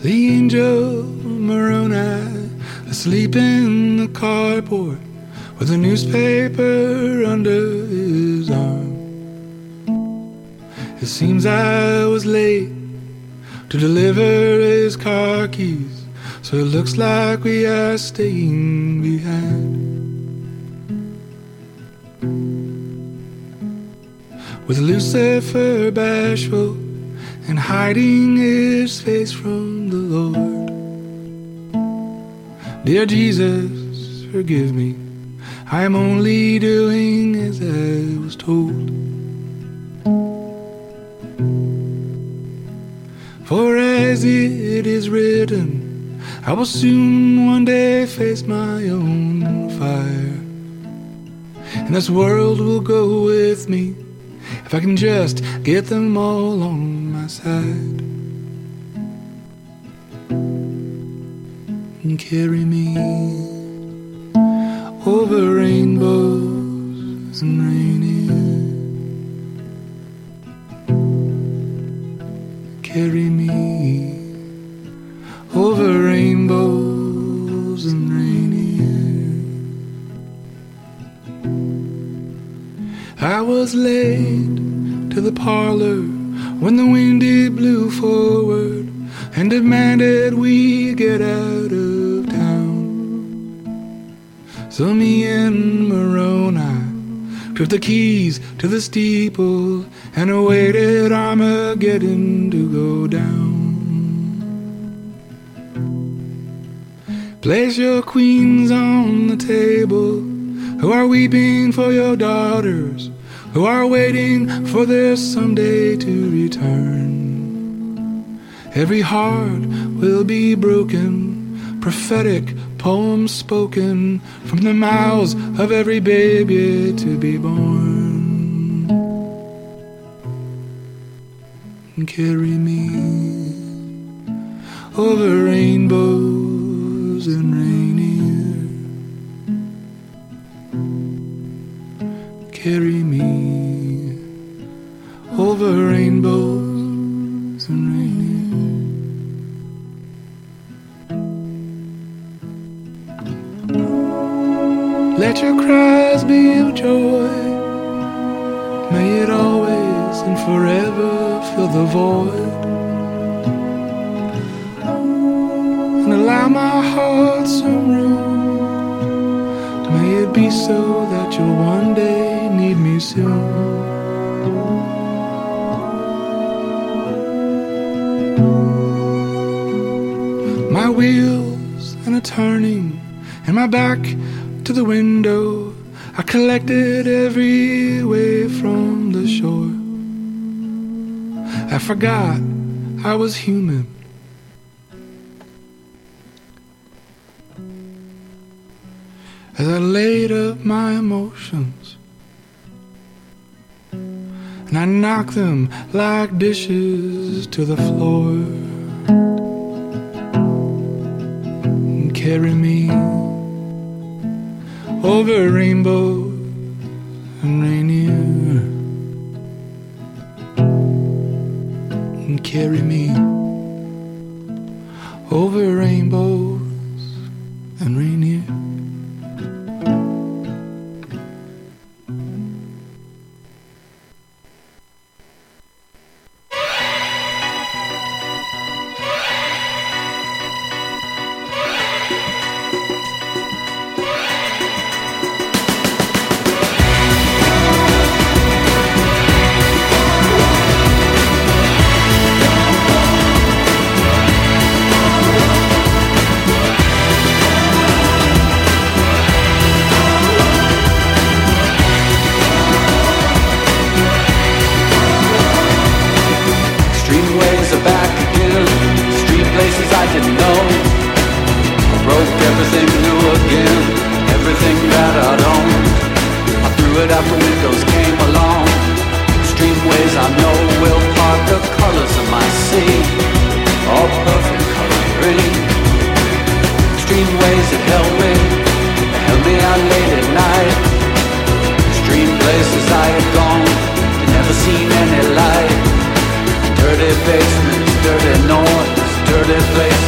The angel Moroni, asleep in the carport with a newspaper under his arm. It seems I was late to deliver his car keys, so it looks like we are staying behind. With Lucifer bashful and hiding his face from the Lord. Dear Jesus, forgive me, I am only doing as I was told. For as it is written, I will soon one day face my own fire, and this world will go with me if I can just get them all on my side. And carry me over rainbows and rainy. Carry me over rainbows and rainy. I was late to the parlor when the wind it blew forward and demanded we get out of town. So me and Moroni took the keys to the steeple and awaited Armageddon to go down. Place your queens on the table who are weeping for your daughters, who are waiting for their someday to return. Every heart will be broken, prophetic poems spoken from the mouths of every baby to be born. And carry me over rainbows and rainy. Carry me over rainbows and rainy. Let your cries be of joy. May it always and forever fill the void. And allow my heart some room. May it be so that you'll one day need me soon. My wheels and a turning and my back to the window, I collected every wave from the shore. I forgot I was human. As I laid up my emotions and I knocked them like dishes to the floor. And carry me over rainbow and rainier. And carry me over rainbows and rainier. Dirty basements, dirty noise, dirty place.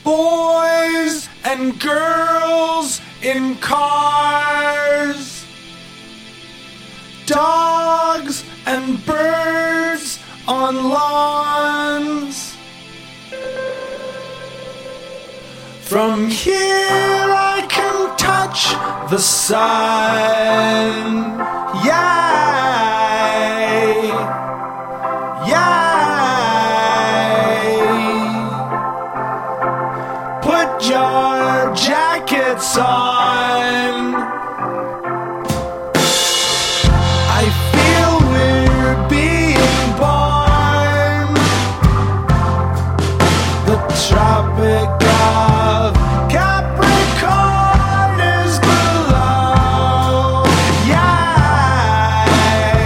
Boys and girls in cars, dogs and birds on lawns. From here I can touch the sun. Yay, yay. Put your jackets on. I feel we're being born. The Tropic of Capricorn is below. Yay,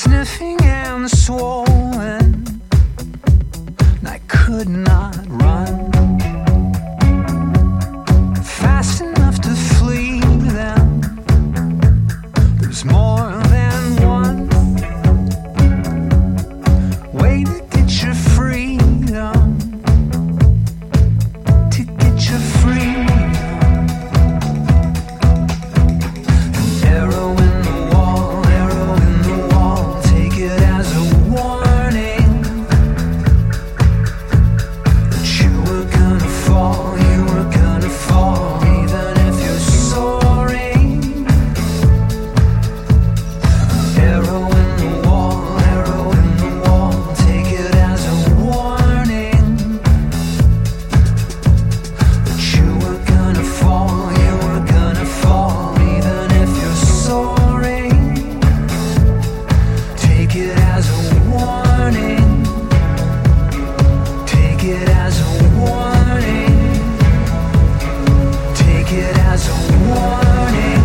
sniffing and swollen. I could not run fast enough to flee them. There's more than one way to get your freedom, to get your freedom. An arrow in the wall, arrow in the wall, take it as a warning that you were gonna fall, you were gonna fall, even if you're soaring. Arrow in the wall, arrow in the wall, take it as a warning that you were gonna fall, you were gonna fall, even if you're soaring. Take it as a warning, take it as a warning, take it as a warning,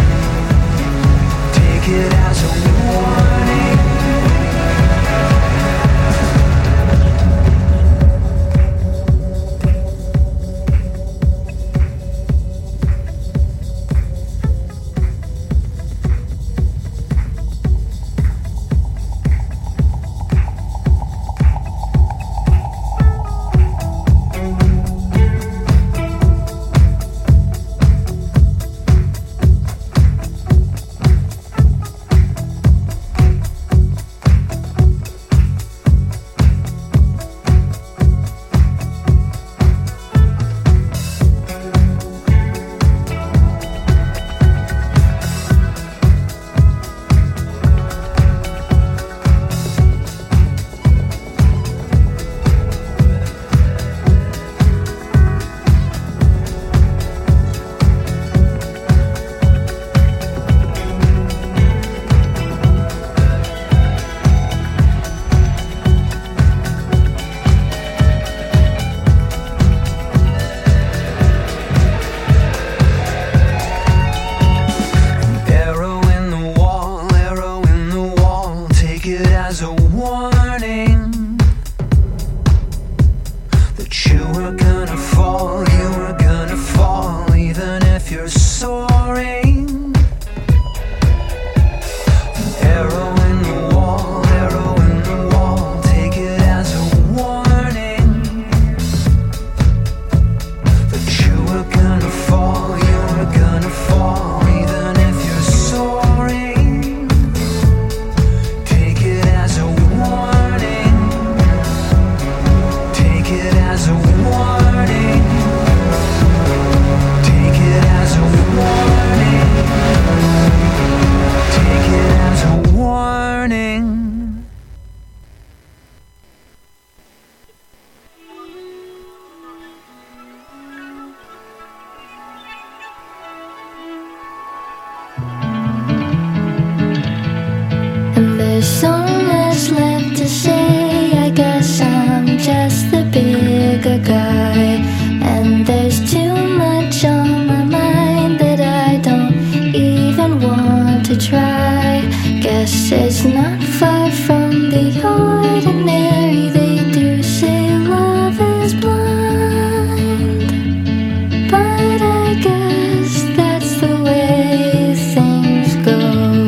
take it as a warning. Arrow in the wall, arrow in the wall, take it as a warning that you were gonna fall, you were gonna fall, even if you're soaring. Arrow in the wall, arrow in the wall, take it as a warning that you were gonna fall, you were gonna fall, even if you're soaring. Take it as a warning, take it as a warning, take it as a warning, take it as a warning. And there's so much left to say. I guess I'm just the bigger guy. And there's too much on my mind that I don't even want to try. Guess it's not far from the ordinary. They do say love is blind, but I guess that's the way things go.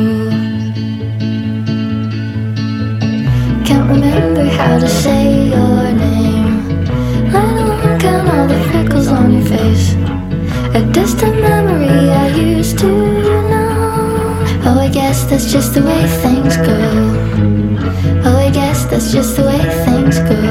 Can't remember how to say your name, let alone count all the freckles on your face. A distant memory I used to know. Oh, I guess that's just the way things go. Oh, I guess that's just the way things go.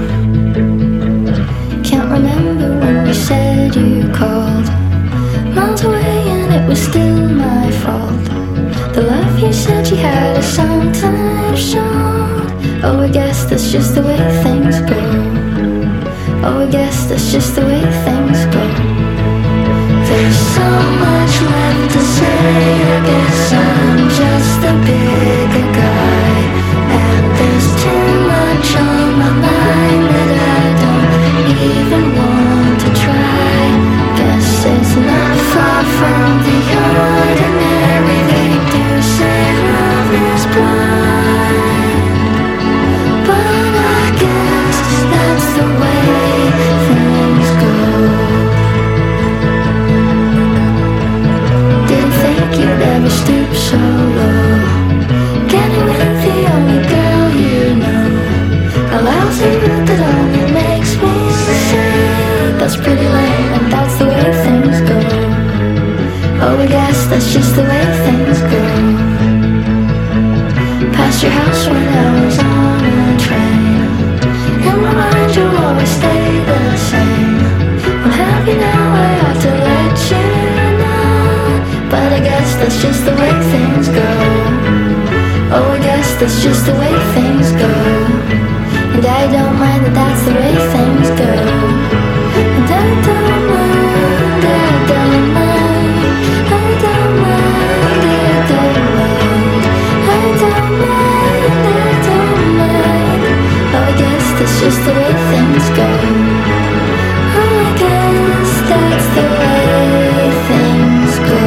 Can't remember when you said you called, miles away and it was still my fault. The love you said you had is sometimes showed. Oh, I guess that's just the way things go. Oh, I guess that's just the way things go. There's so much left to say. I guess I'm just a bigger guy. And there's too much on my mind that I don't even want to try. Guess it's not far from the ordinary. They do say love is blind. that's just the way things go. And I don't mind that that's the way things go. And I don't mind, I don't mind, I don't mind, I don't mind, I don't mind, I don't mind. Oh, I guess that's just the way things go. Oh, I guess that's the way things go.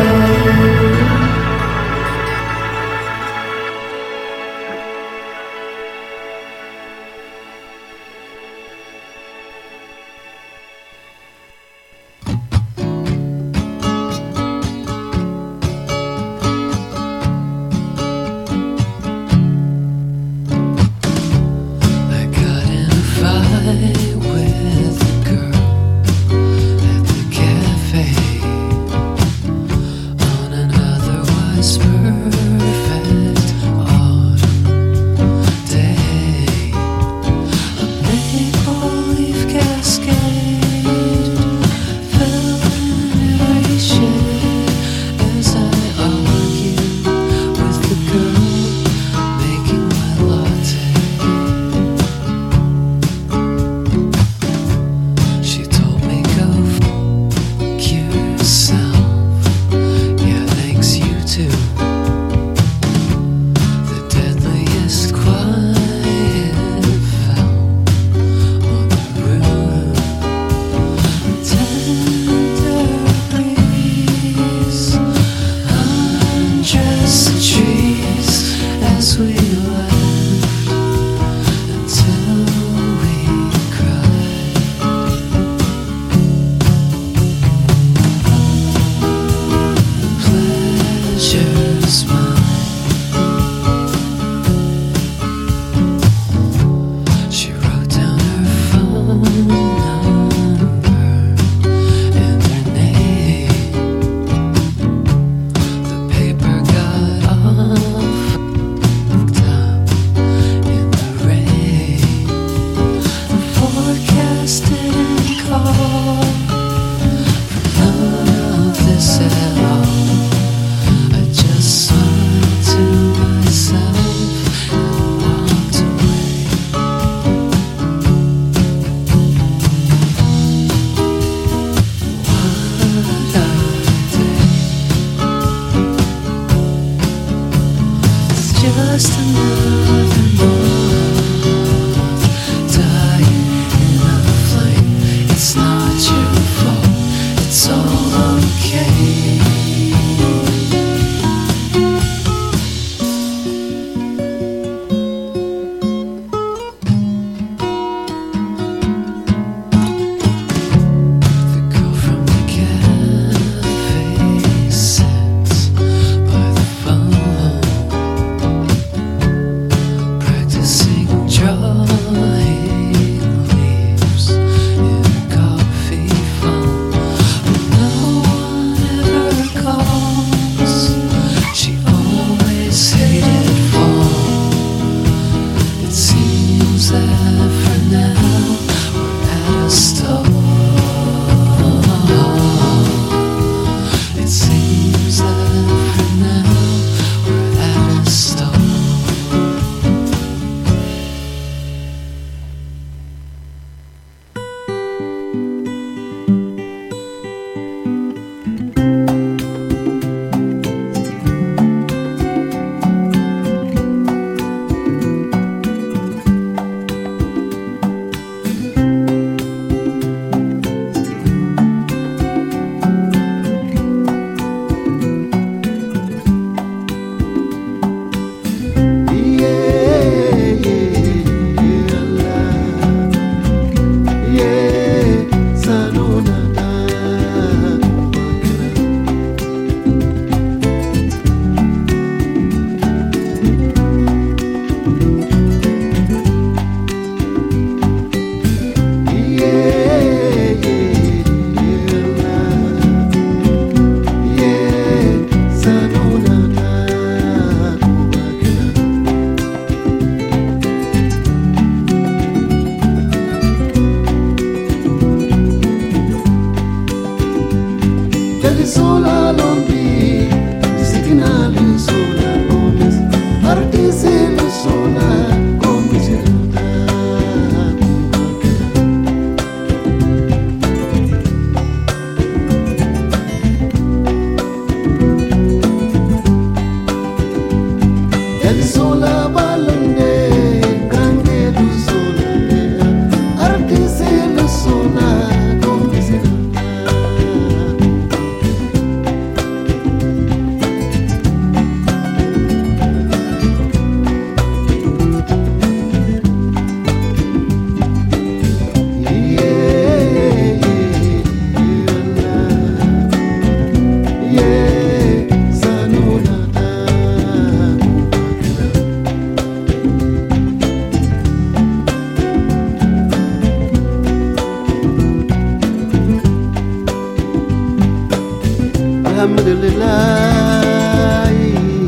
Alelelai,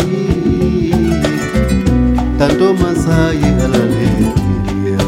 tanto masai alalelia.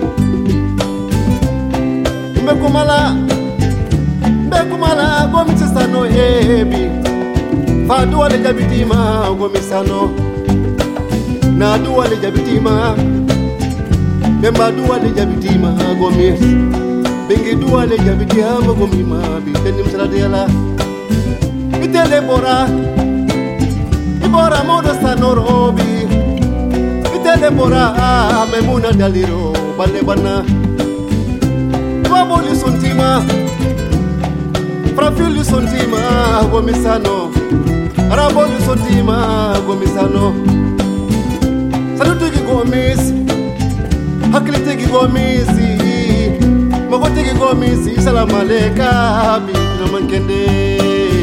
Mbekumala gomisano hebi, fadu ale jabitima gomisano, na du ale jabitima, bemba du ale jabitima gomis, bengi du ale jabitima gomima bi tenim saladela. Itele bora, ibora modo sanorobi. Itele bora, memuna daliro balebana. Baboli sontima, frafili sontima gomisano. Araboli sontima gomisano. Salutu ki gomis, hakilite ki gomisi, magote ki gomisi. Salam aleka bi no mankende.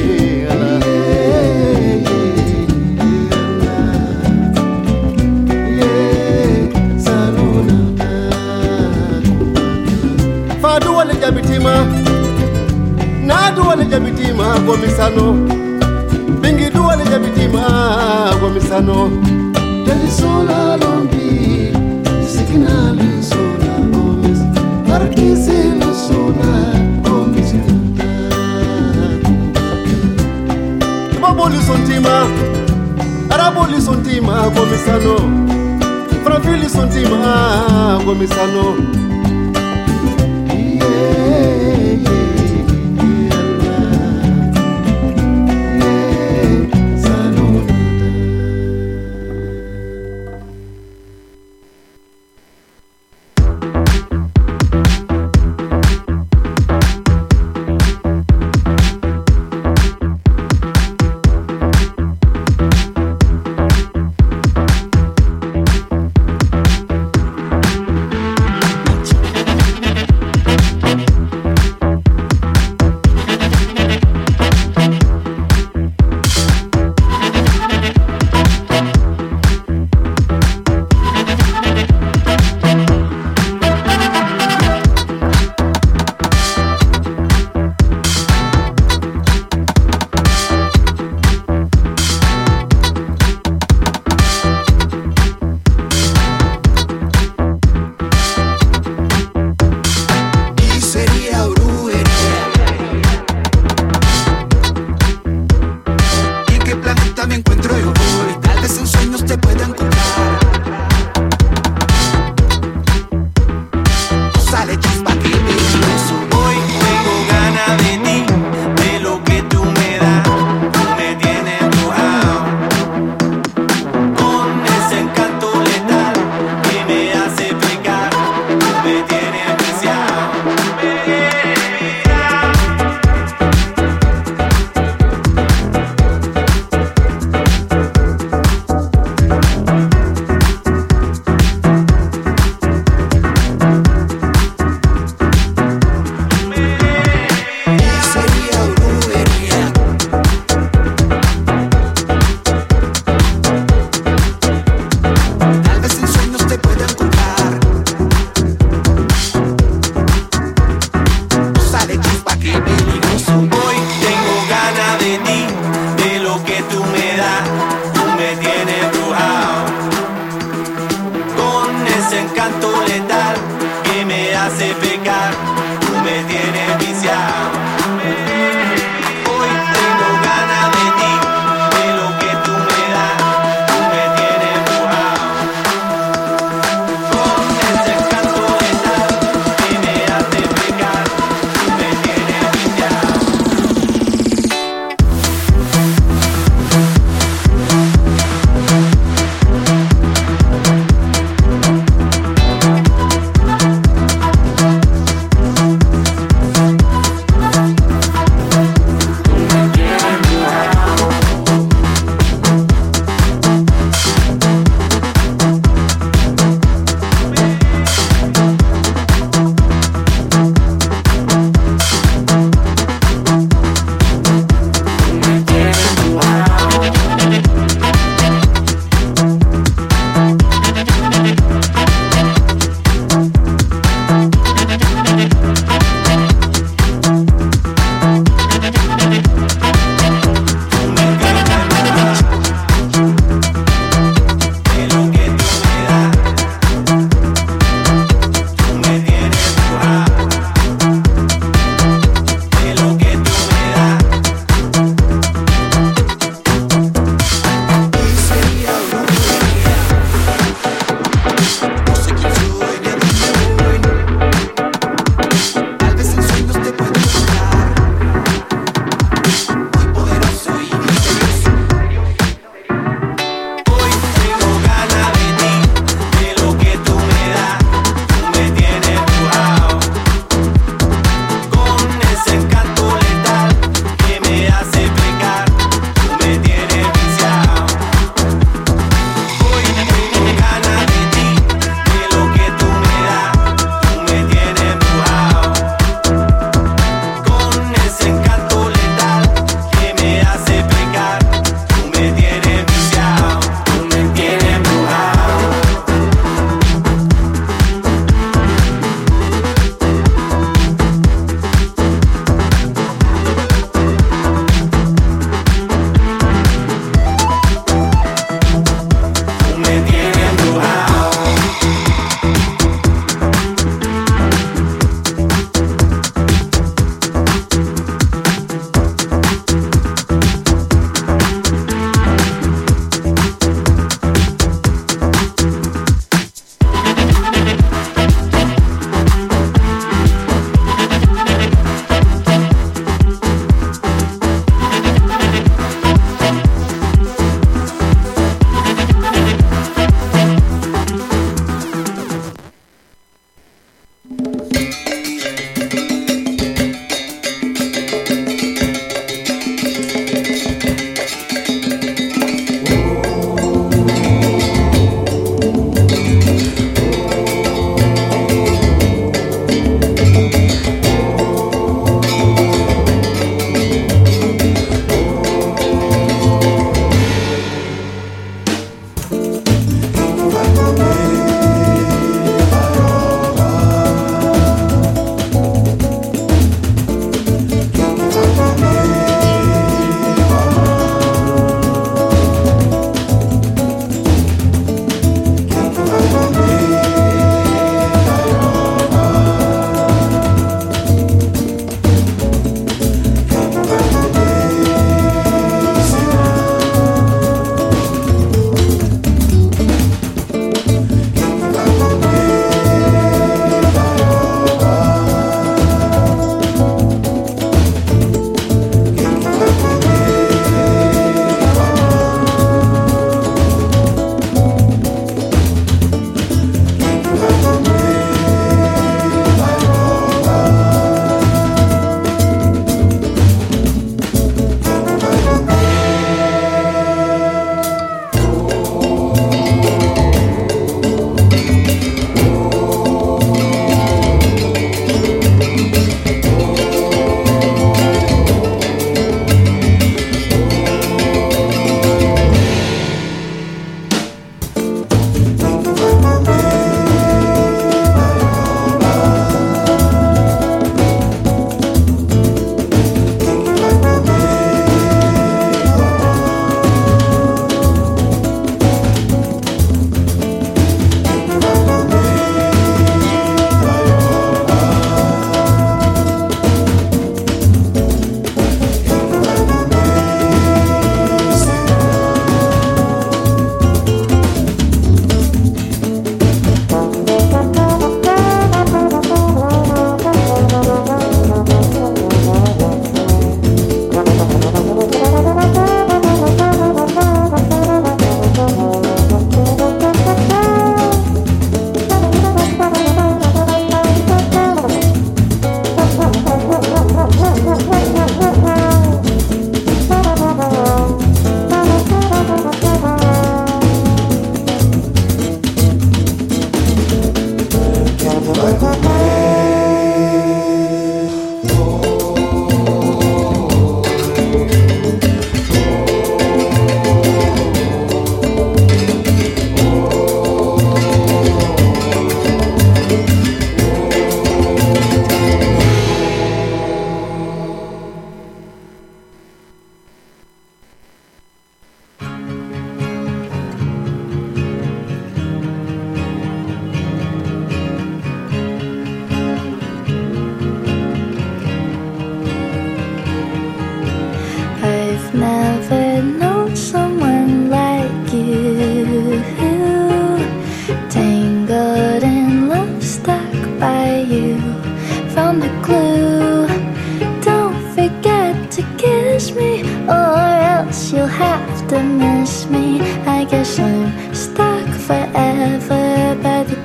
Fadu wale jabitima, nadu wale jabitima gomisano, bingi du wale jabitima gomisano. Telisola lombi, signali sola gomis, arkisi lo sola gomis. Baboli sontima, araboli sontima gomisano, frafili sontima gomisano.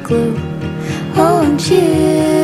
glue. Won't you?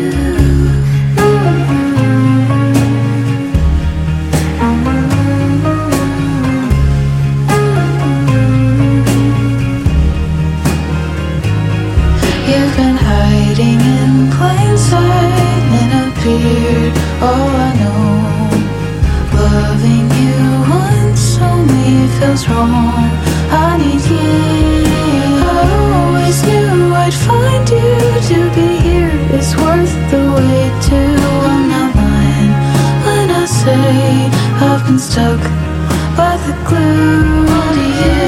You've been hiding in plain sight, then appeared. Oh, I know. Loving you once only feels wrong. I need you. I always knew I'd find you. To be here is worth the wait too. I'm not lying when I say I've been stuck by the glue to you.